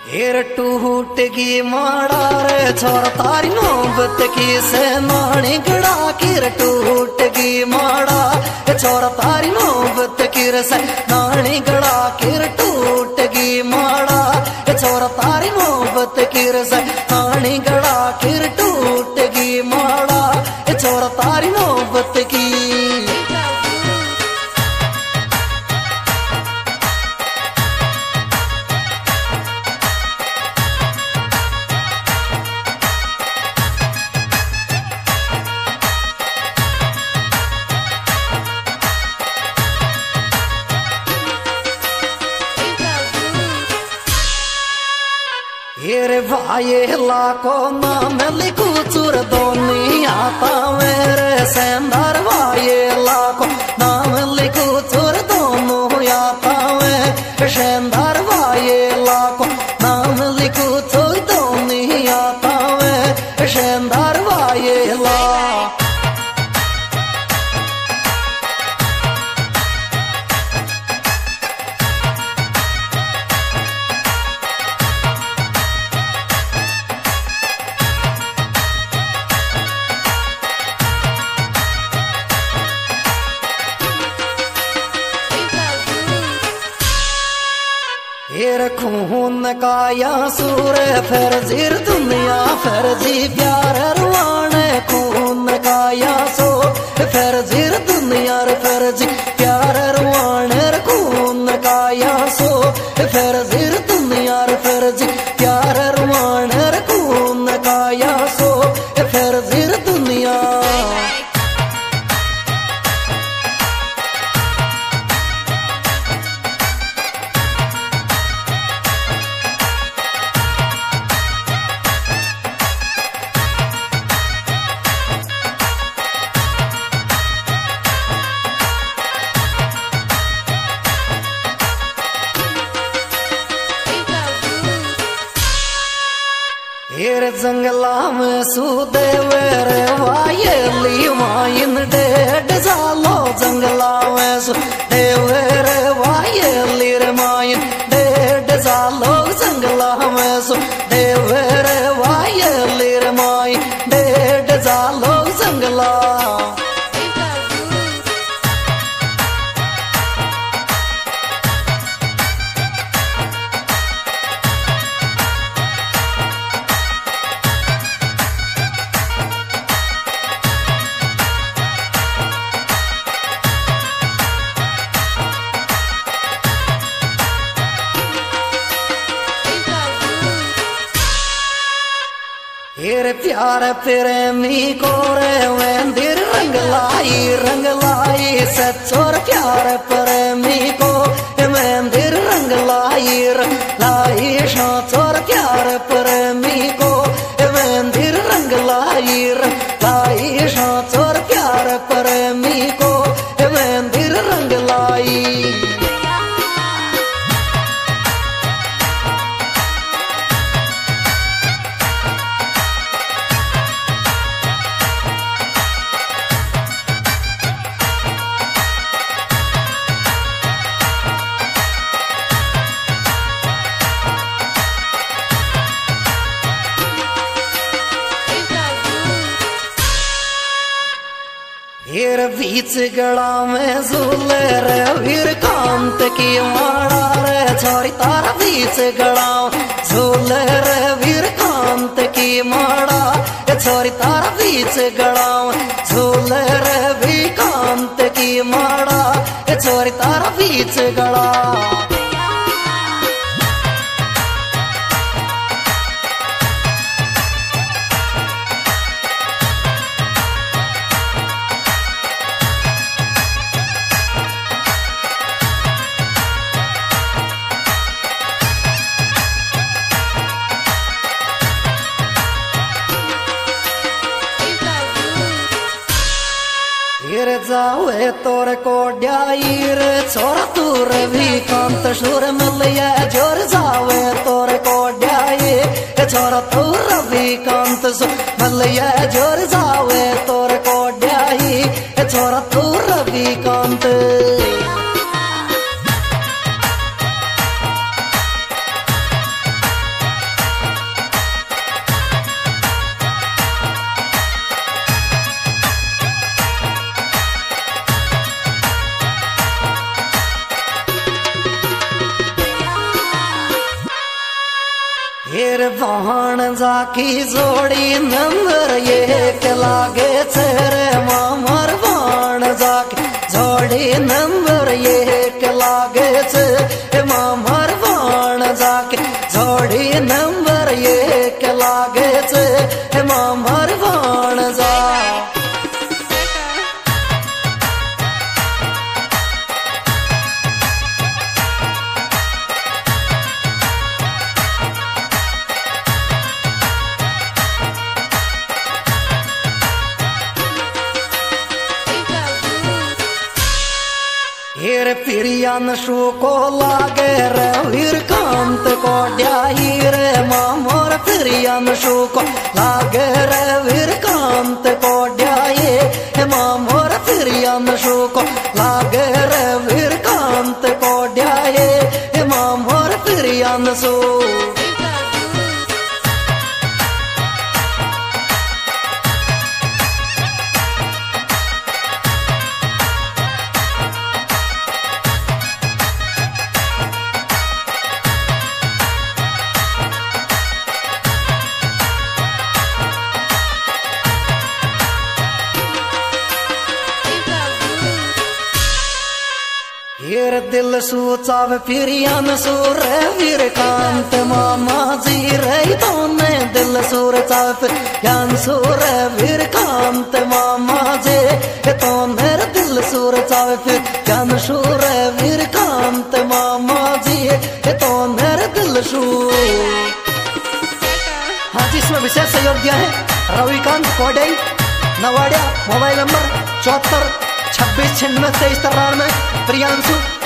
हेर टूटगी माड़ा रे छोर तारी मोहब्बत की से नानी गड़ा किर टूटगी माड़ा छोर तारी मोहब्बत की से नानी गड़ा किर टूटगी माड़ा छोर तारी मोहब्बत की से नानी गड़ा किर टूटगी माड़ा छोर तारी मोहब्बत की। हेरे भाई लाको नाम लिखू चुर दोनी आता मेरे सेंदर भाई लाको नाम लिखू चुर दोनों आता में सेंदर भाई लाको नाम लिखू चुर दोनी आता में सेंदर भाई ला। हेर खून का या सूर फिर जीर दुनिया फिर जी प्यार रुआने खून का या सो फिर जीर दुनिया फिर जी प्यार रुआने खून का या सो फिर जीर दुनिया फिर जी प्यार रुआने खून का या सो फिर जीर दुनिया। हेर जंगला में सूदे वेरे वायली माइन डेढ़ सालो जंगला में सूदे वेरे वायली रे माइन डेढ़ सालो जंगला में सूदे वेरे वायली रे माइन डेढ़ सालो जंगला। हेर प्यार प्रेमी को रे मंदिर रंग लाई सच्चोर प्यार प्रेमी को मंदिर रंग लाई साचोर प्यार प्रेमी को मंदिर रंग लाई साचोर प्यार प्रेमी को मंदिर रंग लाई। हेर बीच गड़ा में झूले रे वीर कांत की माड़ा रे छोरी तारा बीच गड़ा झूले रे वीर कांत की माड़ा छोरी तारा बीच गड़ा झूले रे वीर कांत की माड़ा छोरी तारा बीच गड़ा। जावे तोर को ड्याईर छोरा तूर भी कांत शूर मिलिया जोर जावे तोर को ड्याई छोरा तूर भी कांत शूर मिलिया जोर जावे तोर को ड्याई छोरा तूर भी कांत। हेर बहन जाकी जोड़ी नंबर एक लागे रे मामर बहन जाकी जोड़ी नंबर एक लागे छे मामर बहन जाकी जोड़ी नंबर एक लागे छे मामर बहन जा हेर प्रियन शु को लागे रे वीर कांत को ड्याही रे मामोर प्रियन शु को लागे रे वीर कांत को ड्याही मामोर प्रियन शु को लागे रे वीर कांत को ड्याही मामोर प्रियन शु हेर दिल सूचाव प्रियन सूर वीर कांत मामा जी रे तोने दिल सूर चाव प्रियन सूर वीर कांत मामा जी तोने दिल सूर चाव प्रियन सूर वीर कांत मामा जी तोने दिल सूर। हाँ जी, इसमें विशेष सहयोग दिया है रविकांत कोडे नवाड़िया, मोबाइल नंबर 74 26 96 23 93 प्रियांशु